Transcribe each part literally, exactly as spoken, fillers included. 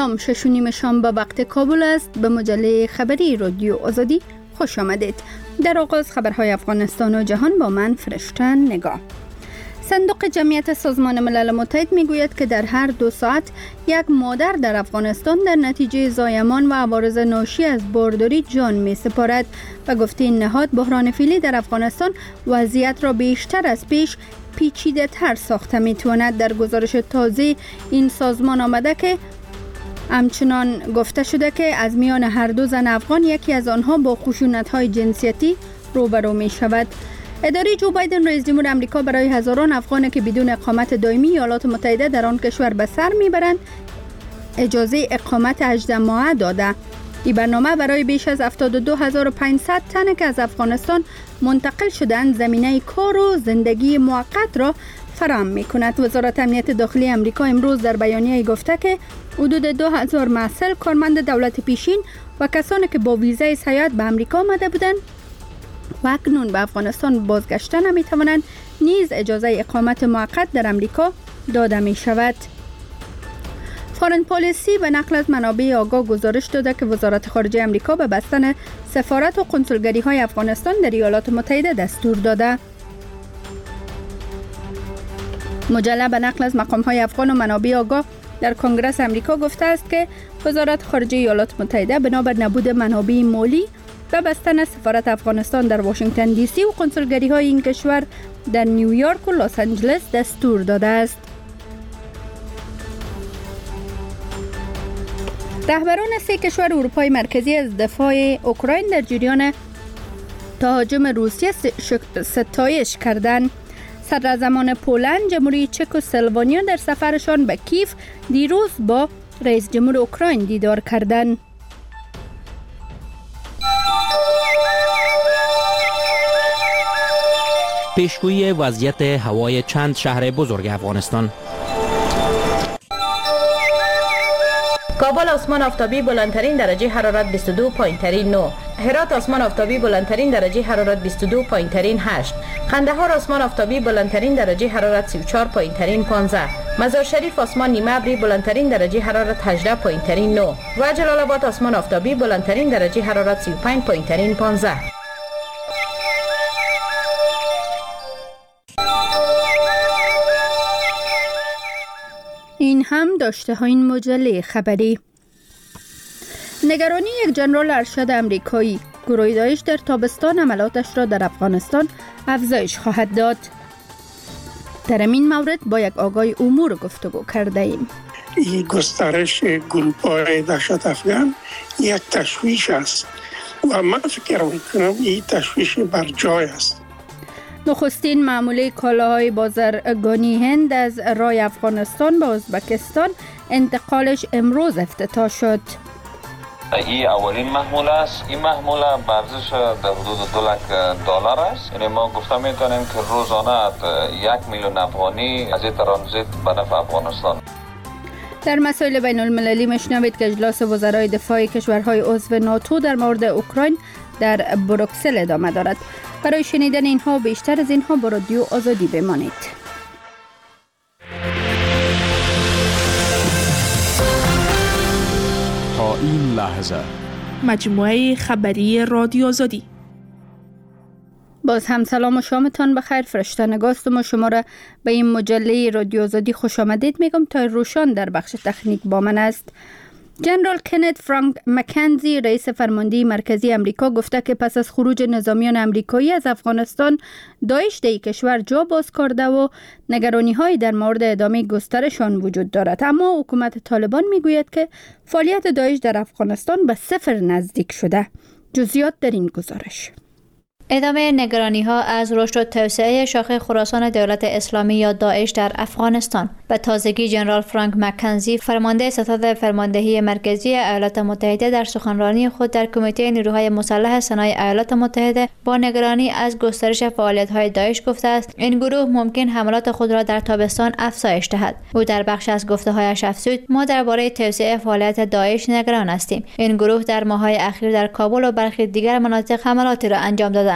سلام، شش و نیم شام به وقت کابل است. به مجله خبری رادیو آزادی خوش آمدید. در آغاز خبرهای افغانستان و جهان با من فرشته نگاه. صندوق جمعیت سازمان ملل متحد میگوید که در هر دو ساعت یک مادر در افغانستان در نتیجه زایمان و عوارض ناشی از بارداری جان می سپارد و گفته این نهاد بحران فعلی در افغانستان وضعیت را بیشتر از پیش پیچیده تر ساخته می تواند. در گزارش تازه این سازمان آمده که همچنان گفته شده که از میان هر دو زن افغان یکی از آنها با خشونت‌های جنسیتی روبرو می شود. اداره جو بایدن رئیس جمهور آمریکا برای هزاران افغان که بدون اقامت دائمی ایالات متحده در آن کشور به سر میبرند اجازه اقامت هجده ماهه داده. این برنامه برای بیش از هفتاد و دو هزار و پانصد تن که از افغانستان منتقل شدند زمینه کار و زندگی موقت را فراهم میکند. وزارت امنیت داخلی آمریکا امروز در بیانیه گفته که حدود دو هزار محصل، کارمند دولت پیشین و کسانی که با ویزای سیاحت به آمریکا آمده بودند و اکنون به افغانستان بازگشته نمی توانند نیز اجازه اقامت موقت در امریکا داده می شود. فارن پالیسی به نقل از منابع آگاه گزارش داده که وزارت خارجه امریکا به بستن سفارت و کنسولگری های افغانستان در ایالات متحده دستور داده. مجله به نقل از مقام های افغان و منابع آگاه در کنگره امریکا گفته است که وزارت خارجه ایالات متحده بنابر نبود منابع مالی و بستن سفارت افغانستان در واشنگتن دی سی و کنسولگری های این کشور در نیویورک و لس آنجلس دستور داده است. رهبران سه کشور اروپای مرکزی از دفاع اوکراین در جریان تهاجم روسیه ستایش کردند. صدراعظمان پولند، جمهوری چک و اسلوونیا در سفرشان به کیف دیروز با رئیس جمهور اوکراین دیدار کردند. پیشگویی وضعیت هوای چند شهر بزرگ افغانستان. کابل آسمان آفتابی بلندترین درجه حرارت بیست و دو پایینترین نه. هرات آسمان آفتابی بلندترین درجه حرارت بیست و دو پایینترین هشت. قندهار آسمان آفتابی بلندترین درجه حرارت سی و چهار پایینترین پانزده. مزار شریف آسمان نیمه ابری بلندترین درجه حرارت هجده پایینترین نه و جلال آباد آسمان آفتابی بلندترین درجه حرارت سی و پنج پایینترین پانزده. این هم داشته ها این مجله خبری. نگرانی یک ژنرال ارشد امریکایی: گروه داعش در تابستان عملاتش را در افغانستان افزایش خواهد داد. در این مورد با یک آگاه امور گفتگو کرده ایم. این گسترش گروه‌های دهشت افغان یک تشویش است و من فکر میکنم این تشویش بر جای است. نخستین معامله کالاهای بازرگانی هند از راه افغانستان به ازبکستان انتقالش امروز افتتاح شد. این اولین محموله است. این محموله به ارزش در حدود دو لک دلار است. یعنی ما گفته میتونیم که روزانه یک میلیون افغانی از این ترانزیت به نفع افغانستان. در مسائل بین المللی مشنوید که اجلاس وزرای دفاع کشورهای عضو ناتو در مورد اوکراین در بروکسل ادامه دارد. برای شنیدن اینها بیشتر از اینها با رادیو آزادی بمانید. تا این لحظه مجموعه خبری رادیو آزادی. باز هم سلام و شامتان بخیر. فرشته نگاستم و شما را به این مجله رادیو آزادی خوش آمدید میگم. تا روشان در بخش تکنیک با من است. جنرال کنت فرانک مکنزی، رئیس فرمانده مرکزی امریکا، گفته که پس از خروج نظامیان امریکایی از افغانستان داعش در کشور جا باز کرده و نگرانی‌های در مورد ادامه گسترشان وجود دارد. اما حکومت طالبان میگوید که فعالیت داعش در افغانستان به صفر نزدیک شده. جزئیات در این گزارش. ادامه نگرانی‌ها از رشد و توسعه شاخه خراسان دولت اسلامی یا داعش در افغانستان. به تازگی جنرال فرانک مکنزی، فرمانده ستاد فرماندهی مرکزی ایالات متحده، در سخنرانی خود در کمیته نیروهای مسلح سنای ایالات متحده با نگرانی از گسترش فعالیت‌های داعش گفته است این گروه ممکن حملات خود را در تابستان افزایش دهد. او در بخش از گفته‌هایش افزود: ما درباره توسعه فعالیت داعش نگران هستیم. این گروه در ماه‌های اخیر در کابل و برخی دیگر مناطق حملاتی را انجام داده.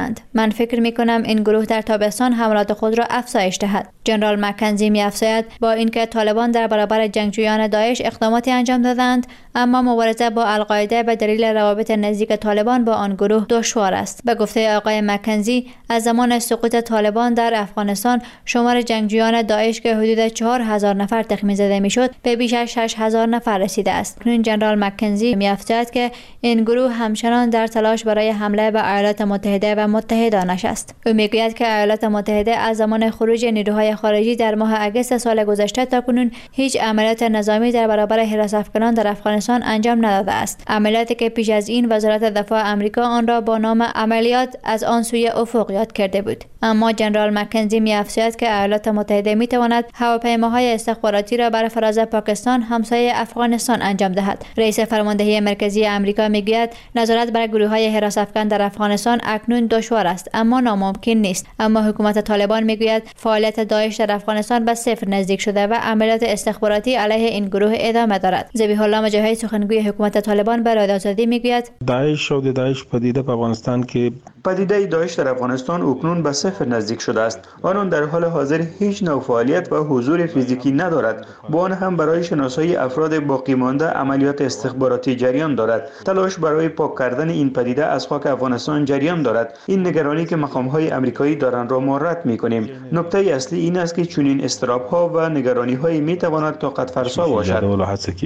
دادند. من فکر می کنم این گروه در تابستان حملات خود را افزایش دهد. جنرال مکنزی می افزاید با اینکه طالبان در برابر جنگجویان داعش اقداماتی انجام دادند، اما مبارزه با القاعده به دلیل روابط نزدیک طالبان با آن گروه دشوار است. به گفته آقای مکنزی، از زمان سقوط طالبان در افغانستان شمار جنگجویان داعش که حدود چهار هزار نفر تخمین زده میشد به بیش از شش هزار نفر رسیده است. کنون جنرال مکنزی می‌افزاید که این گروه همچنان در تلاش برای حمله به ایالات متحده و متحدانش است. او میگوید که ایالات متحده از زمان خروج نیروهای خارجی در ماه اگست سال گذشته تا کنون هیچ عملیات نظامی در برابر حراس‌افکنان در افغانستان انجام نداده است. عملیاتی که پیش از این وزارت دفاع آمریکا آن را با نام عملیات از آن سوی افق یاد کرده بود. اما جنرال مکنزی می‌افزاید که ایالات متحده می‌تواند هواپیماهای استخباراتی را بر فراز پاکستان همسایه افغانستان انجام دهد. رئیس فرماندهی مرکزی آمریکا میگوید نظارت بر گروه‌های حراس‌افکن در افغانستان اکنون دشوار است اما ناممکن نیست. اما حکومت طالبان میگوید فعالیت داعش در افغانستان به صفر نزدیک شده و عملیات استخباراتی علیه این گروه ادامه دارد. ذبیح الله مجاهد سخنگوی حکومت طالبان به رادیو آزادی میگوید داعش و داعش پدیده په افغانستان کې پدیده داعش در افغانستان اکنون به صفر نزدیک شده است. آنان در حال حاضر هیچ نوع فعالیت و حضور فیزیکی ندارد. با آن هم برای شناسایی افراد باقی مانده عملیات استخباراتی جریان دارد. تلاش برای پاک کردن این پدیده از خاک افغانستان جریان دارد. این نگرانی که مقام‌های آمریکایی دارند را ما رد می‌کنیم. نکته اصلی این است که چنین اضطراب‌ها و نگرانی‌های می‌تواند طاقت فرسا باشد.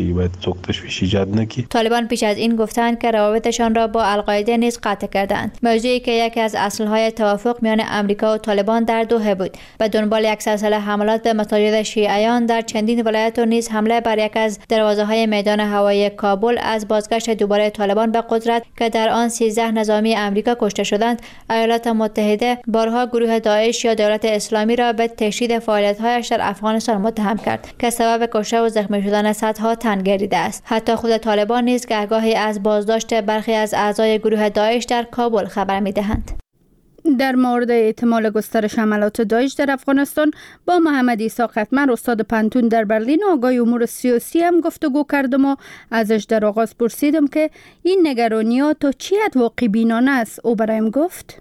طالبان پیش از این گفتند که روابطشان را با القاعده نیز قطع کردند. موضوعی که یکی از اصل‌های توافق میان آمریکا و طالبان در دوحه بود. به دنبال یک سلسله حملات به مساجد شیعیان در چندین ولایت و نیز حمله بر یک از دروازه‌های میدان هوایی کابل از بازگشت دوباره طالبان به قدرت که در آن سیزده نظامی آمریکا کشته شدند، ایالات متحده بارها گروه داعش یا دولت اسلامی را به تشدید فعالیت‌هایش در افغانستان متهم کرد که سبب کشته و زخمی شدن صدها تن گردیده است. حتی خود طالبان نیز گهگاهی از بازداشت برخی از اعضای گروه داعش در کابل خبر می‌دهند. در مورد احتمال گسترش حملات داعش در افغانستان با محمد عیسی قطمر استاد پانتون در برلین آگاه امور سیاسی هم گفتگو کردم و ازش در آغاز پرسیدم که این نگرانیات تا چی حد واقع بینانه است. او برایم گفت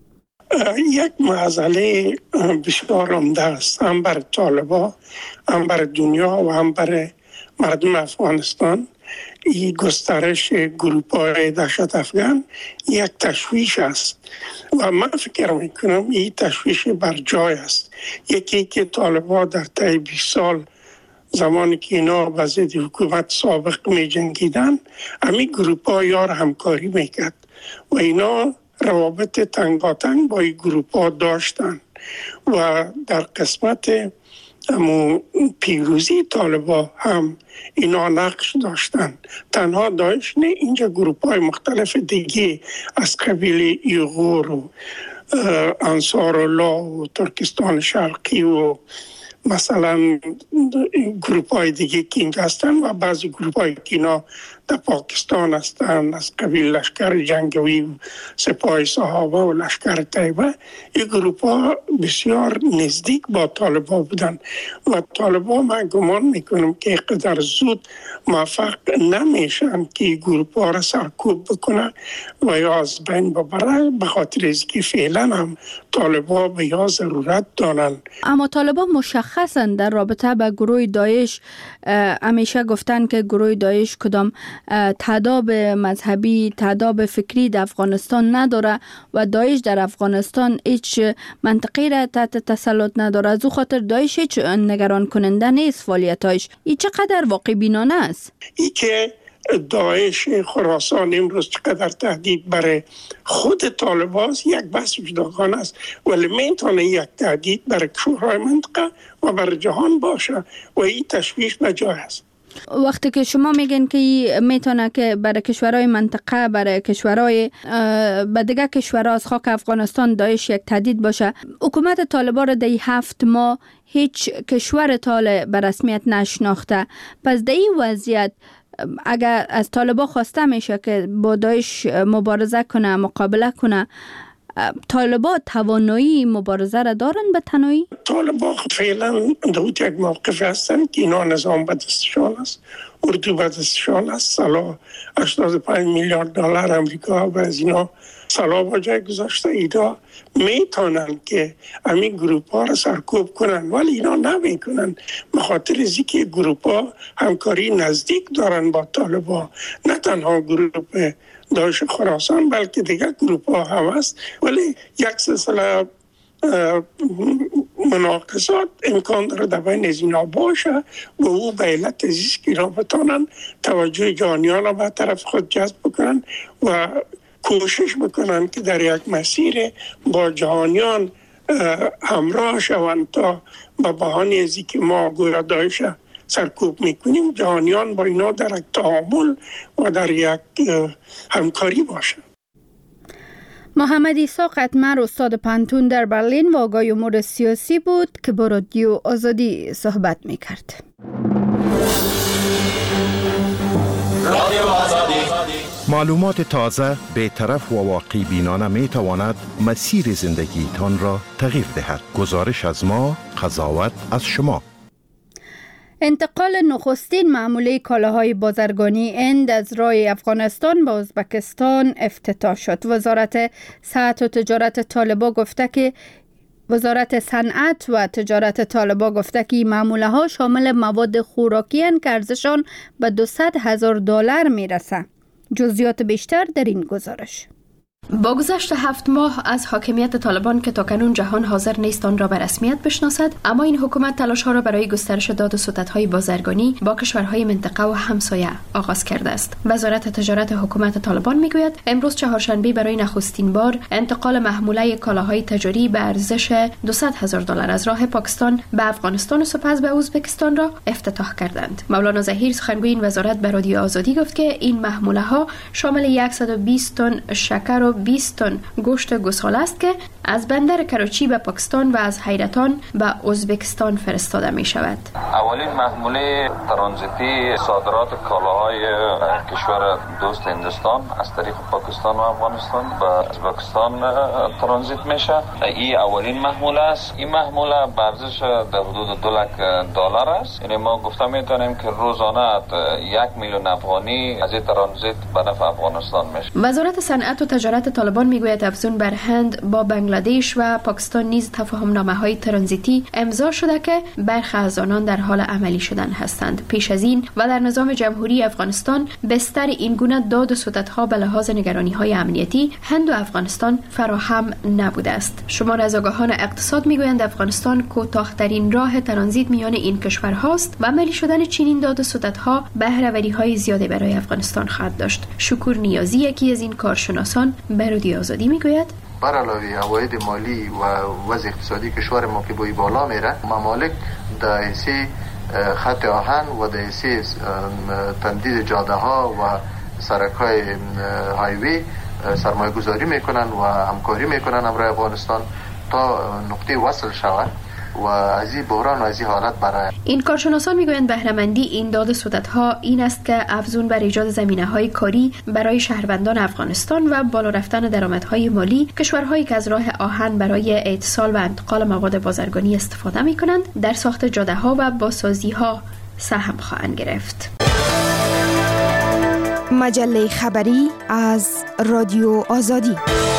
یک مسئله بسیار عمده است، هم بر طالبان، هم بر دنیا و هم بر مردم افغانستان. این گسترش گروه‌های دهشت افغان یک تشویش است و من فکر میکنم این تشویش بر جای است. یکی که طالبان در طی بیست سال زمانی که اینا با ضد حکومت سابق می جنگیدن همین گروه‌ها یار همکاری میکرد و اینا روابط تنگاتنگ با این گروه‌ها داشتن و در قسمت امو پیروزی طالبان هم اینا نقش داشتن. تنها داعش نه، اینجا گروه‌های مختلف دیگه از قبیل ایغور و انصار الله و ترکستان شرقی و مثلا گروه‌های دیگه که اینجا هستن و بعضی گروه‌های که اینا در پاکستان هستن از قبیل لشکر جنگوی و سپاه صحابه و لشکر طیبه. این گروه‌ها بسیار نزدیک با طالبان بودن و طالبان من گمان میکنم که قدر زود موفق نمیشن که این گروه‌ها را سرکوب بکنن و یا از بین ببره، به خاطر از که فعلا هم طالبان به یا ضرورت دارن. اما طالبان مشخصا در رابطه با گروه داعش همیشه گفتن که گروه داعش کدام تضاد مذهبی، تضاد فکری در افغانستان نداره و داعش در افغانستان هیچ منطقی را تحت تسلط نداره. از او خاطر داعش هیچ نگران کننده نیست فعالیتاش. این چقدر واقع بینانه است؟ ای که داعش خراسان امروز چقدر تهدید برای خود طالبان یک بحث جداگانه است، ولی میتونه یک تهدید برای کشورهای منطقه و برای جهان باشه و این تشویش به جای است. وقتی که شما میگن که میتونه که برای کشورهای منطقه، برای کشورهای به دیگه کشورها از خاک افغانستان داعش یک تهدید باشه، حکومت طالبان را در هفت ماه هیچ کشور طالب به رسمیت نشناخته. پس در این وضعیت اگر از طالبان خواسته میشه که با داعش مبارزه کنه، مقابله کنه، طالبان توانایی مبارزه را دارن به تنهایی؟ طالبان فعلا دوت یک موقف هستن که اینا نظام به دستشان است، اردو به دستشان است. سالا هشتاد و پنج میلیارد دلار امریکا به از اینا سلاح با جای گذاشته. اینا میتونن که همین گروپ ها را سرکوب کنن، ولی اینا نمیکنن، به خاطر اینکه گروپ ها همکاری نزدیک دارن با طالبان. نه تنها گروپ داعش خراسان بلکه دیگر گروپ ها هم هست، ولی یک سلسله مناقصات امکان داره در بین از اینا باشه و او به علت عزیز که اینا بتانن توجه جهانیان را به طرف خود جذب بکنن و کوشش بکنن که در یک مسیر با جهانیان همراه شوند تا به بهانه ازی که ما گویا داعش سرکوب میکنیم جهانیان با اینا در یک تعامل و در یک همکاری باشن. محمد عیسی قطمر استاد پانتون در برلین و آگاه امور سیاسی بود که با رادیو آزادی صحبت میکرد. معلومات تازه، بی‌طرف و واقعی بینانه می تواند مسیر زندگی تان را تغییر دهد. گزارش از ما، قضاوت از شما. انتقال نخستین معامله کالاهای بازرگانی هند از راه افغانستان به ازبکستان افتتاح شد. وزارت صنعت و تجارت طالبان گفته که وزارت صنعت و تجارت طالبان گفته که این معامله ها شامل مواد خوراکی اند که ارزششان به دویست هزار دلار میرسه. جزئیات بیشتر در این گزارش. با گذشت هفت ماه از حاکمیت طالبان که تاکنون جهان حاضر نیست آن را به رسمیت بشناسد، اما این حکومت تلاش ها را برای گسترش داد و ستدهای بازرگانی با کشورهای منطقه و همسایه آغاز کرده است. وزارت تجارت حکومت طالبان میگوید امروز چهارشنبه برای نخستین بار انتقال محموله کالاهای تجاری به ارزش دویست هزار دلار از راه پاکستان به افغانستان و سپس به ازبکستان را افتتاح کردند. مولانا ظهیر سخنگوی این وزارت به رادیو آزادی گفت که این محموله ها شامل صد و بیست تن شکر و بیست تن گوشت گوساله است که از بندر کراچی به پاکستان و از حیرتان به ازبکستان فرستاده می شود. اولین محموله ترانزیتی صادرات کالاهای کشور دوست هندوستان از طریق پاکستان و افغانستان به ازبکستان ترانزیت میشه. این اولین محموله است. این محموله به ارزش در حدود دو لک دلار است. یعنی ما گفته میتونیم که روزانه یک میلیون افغانی از این ترانزیت به نفع افغانستان میشه. وزارت صنعت و تجارت طالبان میگوید افزون بر هند با بنگلادش و پاکستان نیز تفاهم نامه های ترانزیتی امضا شده که برخی از آنان در حال عملی شدن هستند. پیش از این و در نظام جمهوری افغانستان بستر این گونه داد و ستدها به لحاظ نگرانی های امنیتی هند و افغانستان فراهم نبوده است. شمار از آگاهان اقتصاد میگویند افغانستان کوتاه‌ترین راه ترانزیت میان این کشورهاست و عملی شدن چنین داد و ستدها بهره‌وری های زیادی برای افغانستان خواهد داشت. شکور نیازی یکی از این کارشناسان به رادیو آزادی میگوید بر علاوه عواید مالی و وضع اقتصادی کشور ما که بوی بالا میره، ممالک در حیث خط آهن و در حیث تمدید جاده ها و سرک های هایوی سرمایه گذاری میکنن و همکاری میکنن امروی افغانستان تا نقطه وصل شود و از این بحران و از این حالت برای این کارشناسان میگویند بهره‌مندی این داد ستدها این است که افزون بر ایجاد زمینه‌های کاری برای شهروندان افغانستان و بالا رفتن درآمدهای مالی کشورهایی که از راه آهن برای اتصال و انتقال مواد بازرگانی استفاده میکنند در ساخت جاده‌ها و بازسازی‌ها سهم خواهند گرفت. مجله خبری از رادیو آزادی.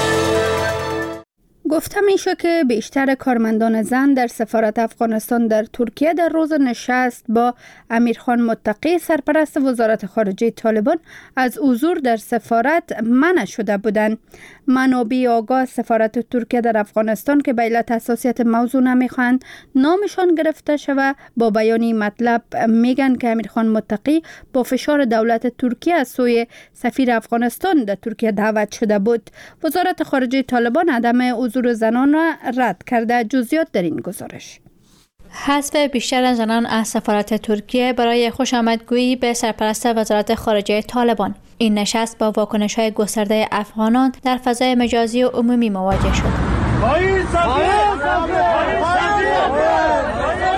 گفته میشه که بیشتر کارمندان زن در سفارت افغانستان در ترکیه در روز نشست با امیرخان متقی سرپرست وزارت خارجه طالبان از حضور در سفارت منع شده بودند. منابع آگاه سفارت ترکیه در افغانستان که به علت حساسیت موضوع نمیخواهند نامشان گرفته شود با بیانی مطلب میگن که امیرخان متقی با فشار دولت ترکیه از سوی سفیر افغانستان در ترکیه دعوت شده بود. وزارت خارجه طالبان عدم حضور زنان را رد کرده. جزئیات در این گزارش. حذف بیشتر زنان از سفارت ترکیه برای خوشامدگویی به سرپرست وزارت خارجه طالبان. این نشست با واکنش‌های گسترده افغانان در فضای مجازی و عمومی مواجه شد.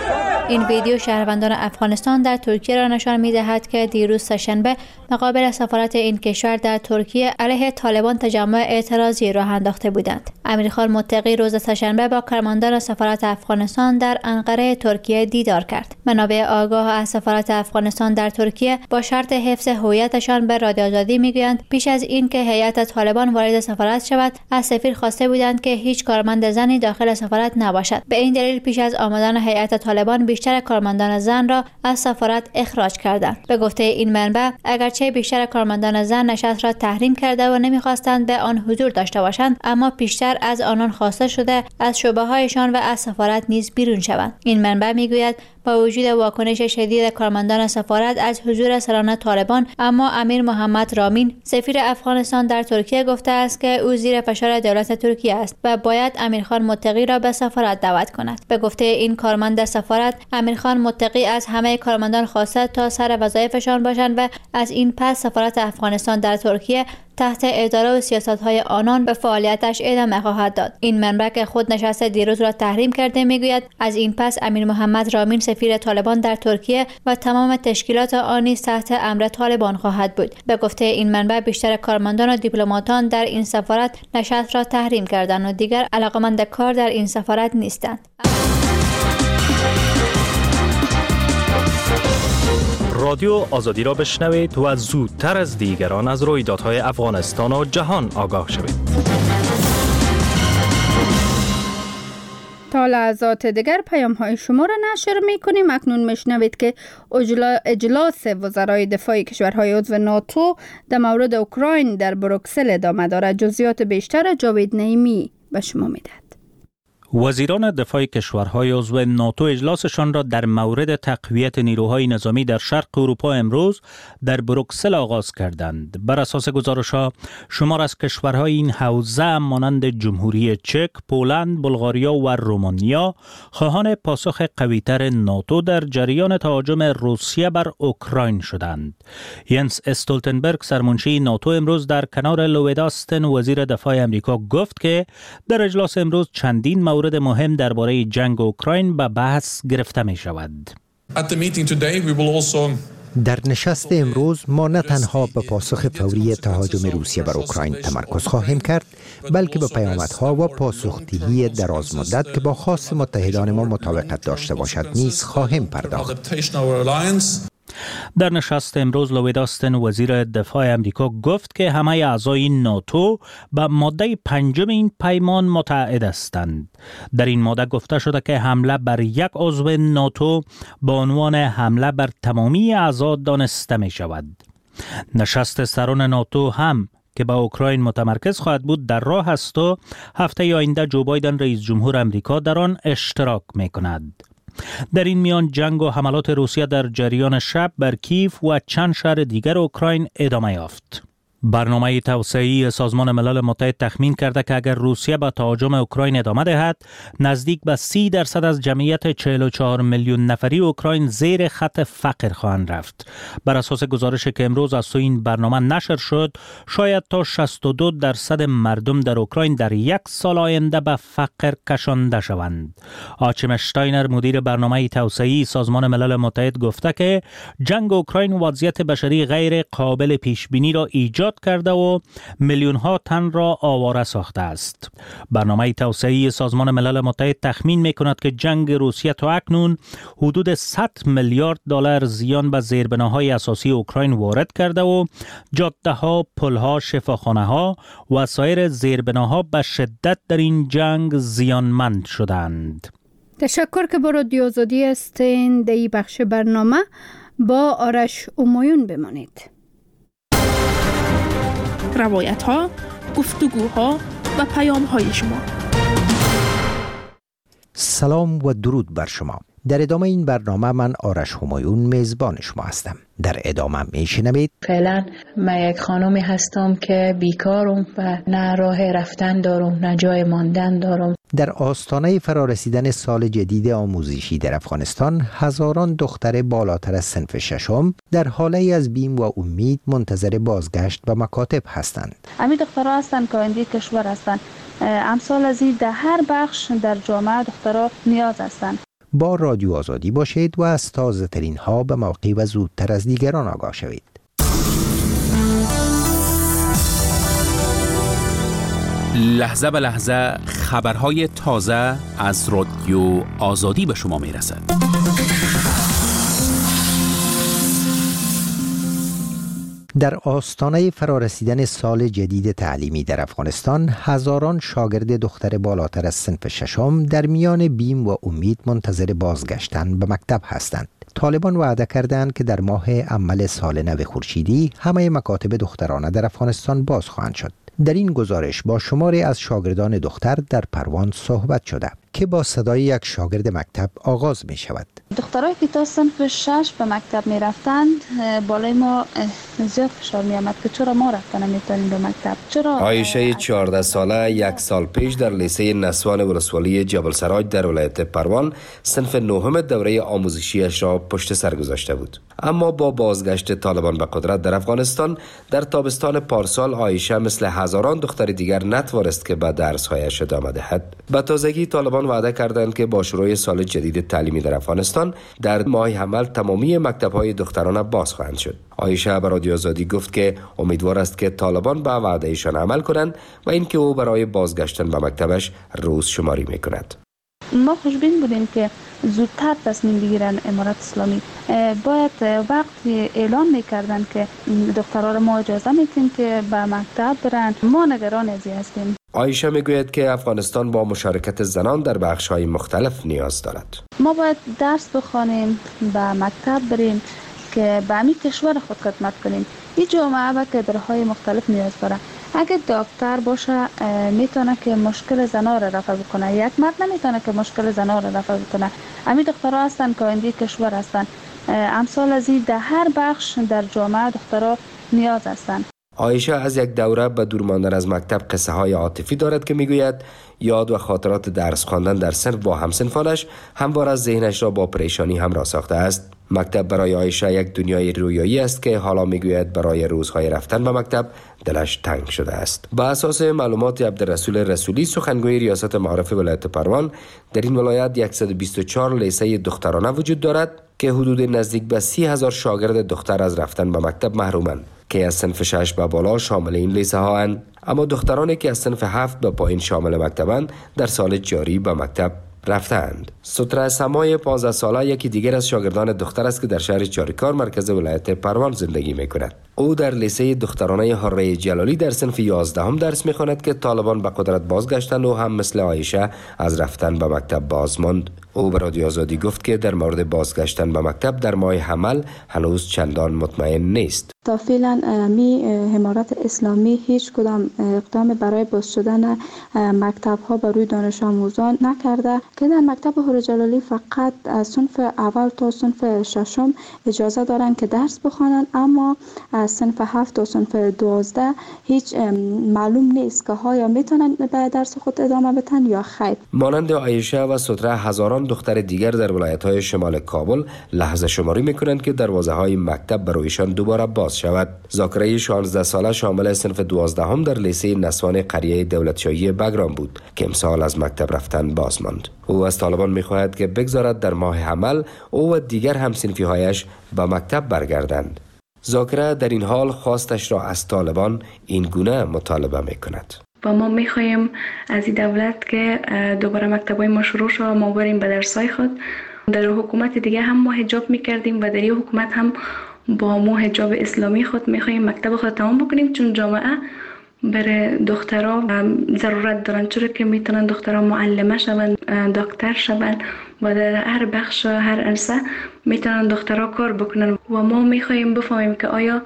این ویدیو شهروندان افغانستان در ترکیه را نشان می‌دهد که دیروز سه‌شنبه مقابل سفارت این کشور در ترکیه علیه طالبان تجمع اعتراضی راه انداخته بودند. امیرخان متقی روز سه‌شنبه با کارمندان سفارت افغانستان در انقره ترکیه دیدار کرد. منابع آگاه از سفارت افغانستان در ترکیه با شرط حفظ هویتشان به رادیو آزادی میگویند پیش از اینکه هیئت طالبان وارد سفارت شود، از سفیر خواسته بودند که هیچ کارمند زنی داخل سفارت نباشد. به این دلیل پیش از آمدن هیئت طالبان بیشتر کارمندان زن را از سفارت اخراج کردند. به گفته این منبع، اگرچه بیشتر کارمندان زن نشست را تحریم کرده و نمیخواستند به آن حضور داشته باشند، اما پیشتر از آنان خواسته شده از شعبه‌هایشان و از سفارت نیز بیرون شوند. این منبع میگوید با وجود واکنش شدید کارمندان سفارت از حضور سران طالبان، اما امیر محمد رامین سفیر افغانستان در ترکیه گفته است که او زیر فشار دولت ترکیه است و باید امیرخان متقی را به سفارت دعوت کند. به گفته این کارمند سفارت، امیرخان متقی از همه کارمندان خواسته تا سر وظایفشان باشند و از این پس سفارت افغانستان در ترکیه تحت اداره و سیاست‌های آنان به فعالیتش ادامه خواهد داد. این منبع که خود نشست دیروز را تحریم کرده میگوید از این پس امیر محمد رامین سفیر طالبان در ترکیه و تمام تشکیلات آن نیز تحت امر طالبان خواهد بود. به گفته این منبع بیشتر کارمندان و دیپلماتان در این سفارت نشست را تحریم کردند و دیگر علاقمند کار در این سفارت نیستند. رادیو آزادی را بشنوید و زودتر از دیگران از رویدادهای افغانستان و جهان آگاه شوید. تا لحظات دیگر پیام های شما را نشر می کنیم. اکنون میشنوید که اجلاس وزرای دفاع کشورهای عضو ناتو در مورد اوکراین در بروکسل ادامه دارد. جزئیات بیشتر جاوید نعیمی به شما میدهد. وزیران دفاع کشورهای عضو ناتو اجلاسشان را در مورد تقویت نیروهای نظامی در شرق اروپا امروز در بروکسل آغاز کردند. بر اساس گزارش‌ها، شمار از کشورهای این حوزه مانند جمهوری چک، پولند، بلغاریا و رومانیا خواهان پاسخ قوی‌تر ناتو در جریان تهاجم روسیه بر اوکراین شدند. ینس استولتنبرگ سرمنشی ناتو امروز در کنار لوید آستن وزیر دفاع آمریکا گفت که در اجلاس امروز چندین مورد مهم درباره جنگ اوکراین به بحث گرفته می شود. در نشست امروز ما نه تنها به پاسخ فوری تهاجم روسیه بر اوکراین تمرکز خواهیم کرد، بلکه به پیامدها و پاسخدهی درازمدت که با خواست متحدان ما مطابقت داشته باشد نیز خواهیم پرداخت. در نشست امروز لوید آستن وزیر دفاع آمریکا گفت که همه اعضای ناتو به ماده پنجم این پیمان متعهد هستند. در این ماده گفته شده که حمله بر یک عضو ناتو به عنوان حمله بر تمامی اعضا دانسته می شود. نشست سران ناتو هم که با اوکراین متمرکز خواهد بود در راه است و هفته آینده جو بایدن رئیس جمهور آمریکا در آن اشتراک می کند. در این میان جنگ و حملات روسیه در جریان شب بر کیف و چند شهر دیگر اوکراین ادامه یافت. برنامه توسعه‌ای سازمان ملل متحد تخمین کرده که اگر روسیه به تهاجم اوکراین ادامه دهد، نزدیک به سی درصد از جمعیت چهل و چهار میلیون نفری اوکراین زیر خط فقر خواهند رفت. بر اساس گزارشی که امروز از سوی این برنامه نشر شد، شاید تا شصت و دو درصد مردم در اوکراین در یک سال آینده به فقر کشانده شوند. آچیم اشتاینر مدیر برنامه توسعه‌ای سازمان ملل متحد گفته که جنگ اوکراین وضعیت بشری غیر قابل پیش بینی را ایجاد کرده و میلیون ها تن را آواره ساخته است. برنامه توسعه‌ای سازمان ملل متحد تخمین می کند که جنگ روسیه تا اکنون حدود صد میلیارد دلار زیان به زیربناهای اساسی اوکراین وارد کرده و جاده ها، پل ها، شفاخانه ها و سایر زیربناها به شدت در این جنگ زیانمند شدند. تشکر که با رادیو آزادی هستین. در این بخش برنامه با آرش همایون بمانید. روایت ها، گفتگوها و پیام های شما. سلام و درود بر شما. در ادامه این برنامه من آرش همایون میزبان شما هستم. در ادامه میشنوید فعلا من یک خانمی هستم که بیکارم و نه راه رفتن دارم نه جای ماندن دارم. در آستانه فرارسیدن سال جدید آموزشی در افغانستان، هزاران دختر بالاتر از صنف ششم در حاله از بیم و امید منتظر بازگشت به مکاتب هستند. امی دخترها هستند که آینده کشور هستند. امثال از این در هر بخش در جامعه دخترها نیاز هستند. با رادیو آزادی باشید و از تازه ترین ها به موقع و زودتر از دیگران آگاه شوید. لحظه به لحظه خبرهای تازه از رادیو آزادی به شما میرسد. در آستانه فرارسیدن سال جدید تعلیمی در افغانستان، هزاران شاگرد دختر بالاتر از صنف ششم در میان بیم و امید منتظر بازگشتن به مکتب هستند. طالبان وعده کردند که در ماه اول سال نو خورشیدی همه مکاتب دخترانه در افغانستان باز خواهند شد. در این گزارش با شماری از شاگردان دختر در پروان صحبت شده که با صدای یک شاگرد مکتب آغاز می شود. دخترایی که تا صنف شش به مکتب می رفتند، بالای ما زیاد فشار می آمد که چرا ما رفتن نمیتونیم به مکتب. چرا عایشه چهارده ساله یک سال پیش در لیسه نسوان ولسوالی جبل سراج در ولایت پروان صنف نهم دوره آموزشیش را پشت سر گذاشته بود. اما با بازگشت طالبان به قدرت در افغانستان در تابستان پارسال، عایشه مثل هزاران دختر دیگر نتوانست که به درس‌هایش ادامه دهد. به تازگی طالبان وعده کردند که با شروع سال جدید تعلیمی در افغانستان در ماه حمل تمامی مکتب‌های دخترانه باز خواهند شد. عایشه به رادیو آزادی گفت که امیدوار است که طالبان به وعده ایشان عمل کنند و اینکه او برای بازگشتن به مکتبش روز شماری می‌کند. ما خوشبین بودیم که زودتر تصمیم بگیرن امارت اسلامی. باید وقتی اعلام میکردن که دخترها ما اجازه میدیم که به مکتب برن، ما نگران ازی هستیم. عایشه میگوید که افغانستان با مشارکت زنان در بخش‌های مختلف نیاز دارد. ما باید درس بخوانیم، به مکتب بریم که به همین کشور خود خدمت کنیم. این جامعه به کادرهای مختلف نیاز داره. اگه دکتر باشه میتونه که مشکل زنها را رفع بکنه، یک مرد نمیتونه که مشکل زنها را رفع بکنه. همین دخترها هستن که آینده کشور هستن. امثال از این در هر بخش در جامعه دخترها نیاز هستن. عایشه از یک دوره به دور ماندن از مکتب قصه های عاطفی دارد که میگوید یاد و خاطرات درس خواندن در صنف با همسنفانش همواره از ذهنش را با پریشانی همراه ساخته است. مکتب برای عایشه یک دنیای رویایی است که حالا میگوید برای روزهای رفتن به مکتب دلش تنگ شده است. با اساس معلومات عبدالرسول رسولی، سخنگوی ریاست معارف ولایت پروان، در این ولایت صد و بیست و چهار لیسه دخترانه وجود دارد که حدود نزدیک به سی هزار شاگرد دختر از رفتن به مکتب محرومند که از صنف شش به بالا شامل این لیسه ها اند. اما دخترانی که از صنف هفت به پایین شامل مکتبند در سال جاری به مکتب رفتند. ستره سمای پانزده ساله یکی دیگر از شاگردان دختر است که در شهر چاریکار مرکز ولایت پروان زندگی می‌کند. او در لیسه دخترانه حره جلالی در صنف یازدهم درس می‌خواند که طالبان به قدرت بازگشتند و هم مثل عایشه از رفتن به مکتب باز ماند. او به رادیو آزادی گفت که در مورد بازگشتن به مکتب در ماه حمل هنوز چندان مطمئن نیست. تا فعلا می امارت اسلامی هیچ کدام اقدام برای باز شدن مکتب ها بر روی دانش آموزان نکرده که در مکتب حره جلالی فقط از صنف اول تا صنف ششم اجازه دارند که درس بخوانند، اما از صنف هفت تا صنف دوازده هیچ معلوم نیست که ها یا میتونن به درس خود ادامه بدن یا خیر. مانند عایشه و ستره هزاران دختر دیگر در ولایت‌های شمال کابل لحظه شماری می‌کنند که دروازه‌های مکتب برایشان دوباره باز شود. ذاکره شانزده ساله شامل صنف دوازدهم در لیسه نسوان قریه دولتشاهی بگرام بود که امسال از مکتب رفتن باز ماند. او از طالبان می‌خواهد که بگذارد در ماه حمل او و دیگر همسنفی‌هایش به مکتب برگردند. ذاکره در این حال خواستش را از طالبان این گونه مطالبه می‌کند. و ما میخواهیم از این دولت که دوباره مکتبای ما شروع شد، ما بریم به درسای خود. در حکومت دیگه هم ما حجاب میکردیم و در این حکومت هم با ما حجاب اسلامی خود میخواهیم مکتب خود تمام بکنیم، چون جامعه برای دخترها ضرورت دارن، چرا که میتونن دخترها معلمه شوند، دکتر شوند و در هر بخش هر عرصه میتونن دخترها کار بکنن. و ما میخواهیم بفهمیم که آیا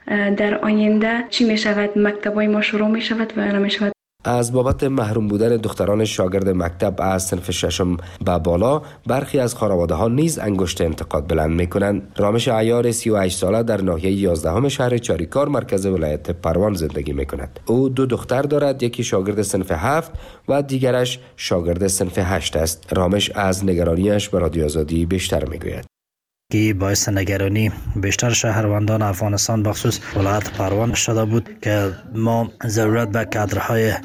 در آینده چی می شود، مکتبای ما شروع می شود و نمی شود. از بابت محروم بودن دختران شاگرد مکتب از صنف ششم به بالا، برخی از خانواده ها نیز انگشت انتقاد بلند می کنند. رامش عیار سی و هشت ساله در ناحیه یازدهم شهر چاریکار مرکز ولایت پروان زندگی می کند. او دو دختر دارد، یکی شاگرد صنف هفت و دیگرش شاگرد صنف هشت است. رامش از نگرانیش به رادیو آزادی بیشتر می گوید. که باعث نگرانی بیشتر شهروندان افغانستان بخصوص ولایت پروان شده بود که ما ضرورت به کادرهای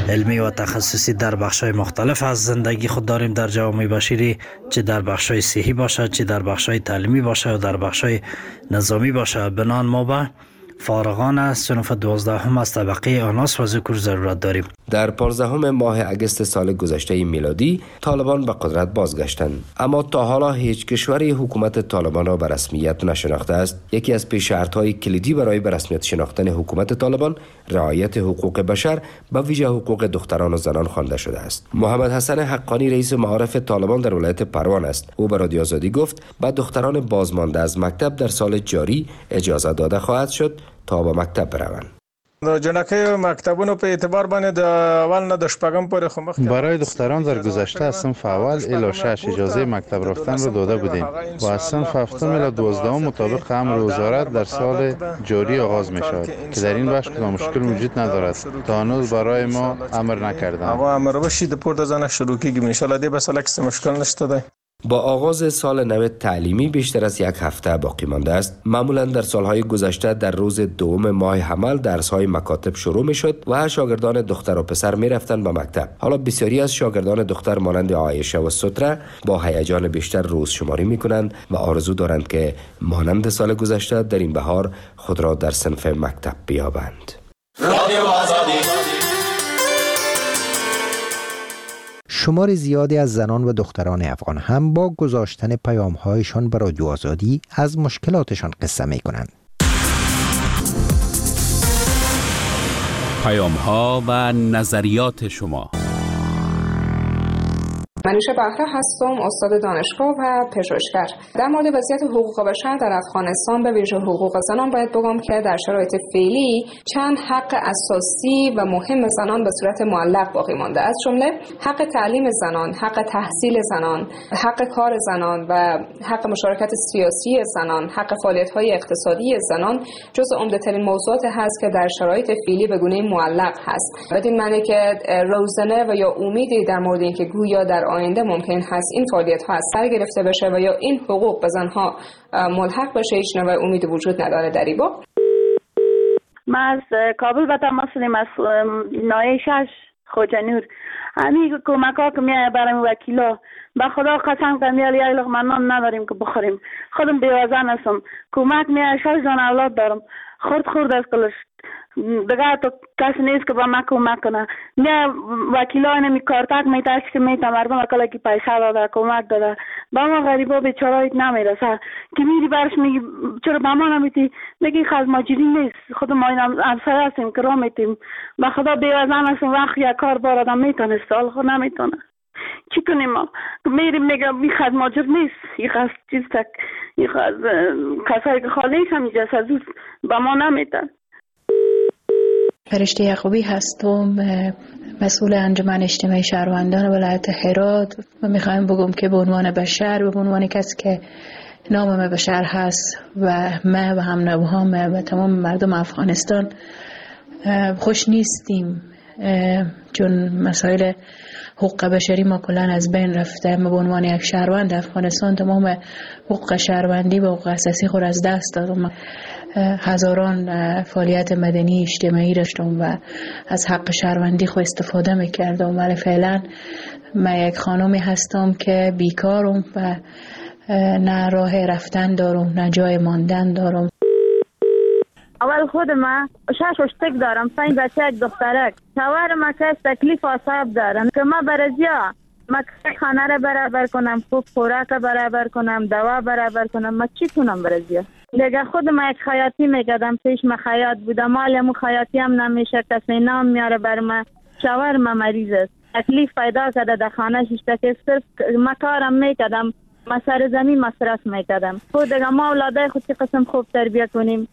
علمی و تخصصی در بخش‌های مختلف از زندگی خود داریم در جوامع بشری، چه در بخش‌های صحی باشد، چه در بخش‌های تعلیمی باشد و در بخش‌های نظامی باشد. بنان ما به فارغان از صنف دوازدهم از طبقه آناس و ذکر ضرورت داریم. در پانزدهم ماه اگست سال گذشته میلادی طالبان به قدرت بازگشتند، اما تا حالا هیچ کشوری حکومت طالبان را به رسمیت نشناخته است. یکی از پیش شرط‌های کلیدی برای به رسمیت شناختن حکومت طالبان رعایت حقوق بشر، به ویژه حقوق دختران و زنان خوانده شده است. محمد حسن حقانی رئیس معارف طالبان در ولایت پروان است. او به رادیو آزادی گفت به دختران بازمانده از مکتب در سال جاری اجازه داده خواهد شد تا به مکتب بروند. جنکه مکتبونو په اعتبار باندې د اول نه د شپږم پورې خو مخکې برای دختران در گذشته از صنف اول الی شش اجازه مکتب رفتن را داده بودیم و از صنف هفتم الی دوازدهم مطابق امر وزارت در سال جاری آغاز می شود که در این بخش کدام مشکل وجود ندارد. تا هنوز برای ما امر نکردند. هغه امر بشي د پورته ځنه شروع کیږي ان شاء الله دې بس لکه مشکل نشته دی. با آغاز سال نو تعلیمی بیشتر از یک هفته باقی مانده است. معمولا در سالهای گذشته در روز دوم ماه حمل درس‌های مکاتب شروع می‌شد و شاگردان دختر و پسر می‌رفتند به مکتب. حالا بسیاری از شاگردان دختر مانند عایشه و ستره با هیجان بیشتر روز شماری می‌کنند و آرزو دارند که مانند سال گذشته در این بهار خود را در صنف مکتب بیابند. رادیو آزادی. شمار زیادی از زنان و دختران افغان هم با گذاشتن پیام‌هایشان به رادیو آزادی از مشکلاتشان قصه می‌کنند. پیام‌ها و نظریات شما. منیشه بهره هستم، استاد دانشگاه و پژوهشگر. در مورد وضعیت حقوق بشر در افغانستان به ویژه حقوق زنان باید بگم که در شرایط فعلی چند حق اساسی و مهم زنان به صورت معلق باقی مانده، از جمله حق تعلیم زنان، حق تحصیل زنان، حق کار زنان و حق مشارکت سیاسی زنان، حق فعالیت‌های اقتصادی زنان جزو عمده‌ترین موضوعات هست که در شرایط فعلی به گونه معلق هست. بدین معنی که روزنه و یا امیدی در مورد اینکه گویا در آینده ممکن هست این فعالیت ها از سر گرفته بشه و یا این حقوق به زنها ملحق بشه هیچ نوع امید وجود نداره در این باب. ما از کابل به تماس هستم، از نایه شش خوجنور. همین کمک ها که میایه برای وکیلا به خدا قسم کنم یه لقمه نان نداریم که بخوریم. خودم بیوزن هستم، کمک میایه شش زن اولاد دارم، خورد خورد از کلش دیگه تو کسی نیست که با ما کمک کنه. نه وکیلای نمی کارتک می تشکیل می تا مردم اکلا که پیسه داده کمک داده با ما غریبا بیچارهایت نمیرسه که میری برش میگی چرا با ما نمیتی، میگی خز ماجری نیست، خود ما این همسایه هستیم که را میتیم به خدا بیوزن هستیم، وقت یک کار بار آدم میتونست حال خود نمیتونه چی کنیم. ما میریم میگم این خز ماجر نیست، این خز چیز تک این خز کسایی که خالیش هم اینجا سازوز با ما نمیتن. فرشته یعقوبی هستم، مسئول انجمن اجتماعی شهروندان ولایت هرات و میخوایم بگم که به عنوان بشر به عنوان کسی که نام بشر هست و ما و هم نوهام و تمام مردم افغانستان خوش نیستیم، چون مسائل حقوق بشری ما کلان از بین رفته. ما به عنوان یک شهروند افغانستان تمام حقوق شهروندی و حقوق اساسی خود از دست دادم. هزاران فعالیت مدنی اجتماعی داشتم و از حق شهروندی خود استفاده میکردم، ولی فعلا من یک خانمی هستم که بیکارم و نه راه رفتن دارم نه جای ماندن دارم. اول خود من شش اشتک دارم، پنج بچه یک دخترک. شوهر ما که تکلیف آساب دارم که ما برزیا ما خانه را برابر کنم، خوب خوراک برابر کنم، دوا برابر کنم، ما چی کنم برزیا؟ دیگه خود ما یک خیاطی میکردم، پیش ما خیاط بودم، مالمو خیاطی هم نمیشه، کسی نام میاره بر ما. شوهر ما مریض است، تکلیف پیدا کرده در خانه شش که صرف ما کارم میکردم، ما سر زمین مصرف میکردم. خود دیگه ما اولادای خود که قسم خوب تربیت کنیم.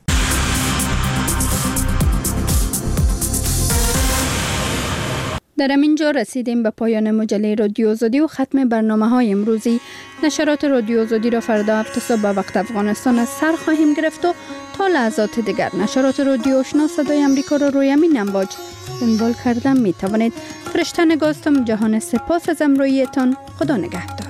در همینجا رسیدیم به پایان مجله رادیو آزادی و ختم برنامه های امروزی. نشرات رادیو آزادی را فردا هفت صبح به وقت افغانستان از سر خواهیم گرفت و تا لحظات دیگر نشرات رادیو آشنا صدای امریکا را روی همین امواج دنبال کردن می توانید. فرشته نگاستم، جهان سپاس از امرویتان. خدا نگهدار.